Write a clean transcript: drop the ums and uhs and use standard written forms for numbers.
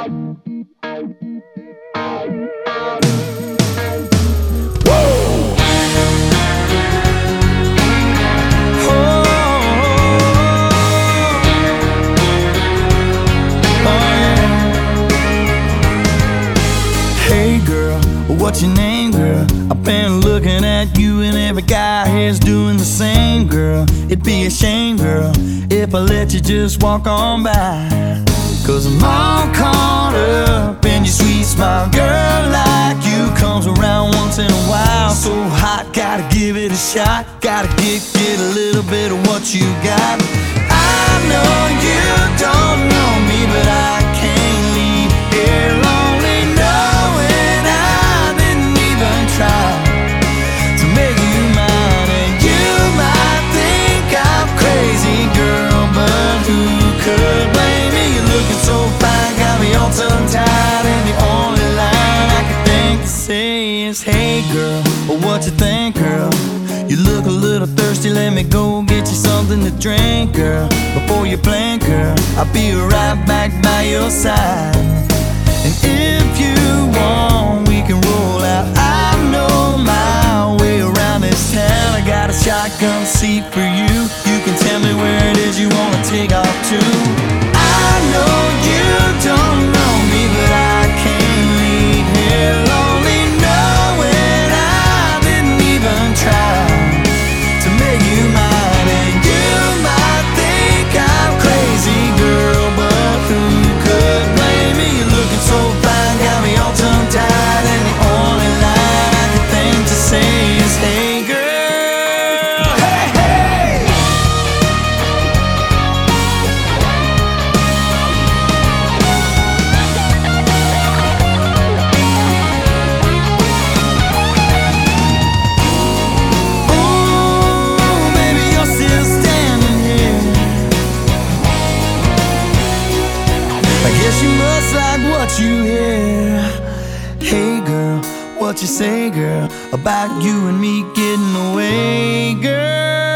What's your name, girl? I've been looking at you and every guy here's doing the same, girl. It'd be a shame, girl, if I let you just walk on by. Cause I'm all caught up in your sweet smile. Girl like you comes around once in a while. So hot, gotta give it a shot. Gotta get a little bit of what you got. I know you don't know me, but I can't leave here lonely knowing I didn't even try to make you mine. And you might think I'm crazy, girl, but who could blame me? You're looking so fine, got me all tongue-tied, and the only line I can think to say is, hey girl, well, what you think, girl? You look a little thirsty, let me go get you something to drink, girl. Before you blink, girl, I'll be right back by your side. And if you want, we can roll out. I know my way around this town. I got a shotgun seat for you. You can tell me where it is you wanna take off to. I know you don't know me, but I can't leave here lonely knowing I didn't even try to make you mine. And you might think I'm crazy, girl, but who could blame me? You're looking so fine, got me all tongue-tied, and the only line I can think to say is, hey girl, hey, hey. Ooh, baby, you're still standing here. I guess you must like what you hear. Hey girl, what you say, girl, about you and me getting away, girl?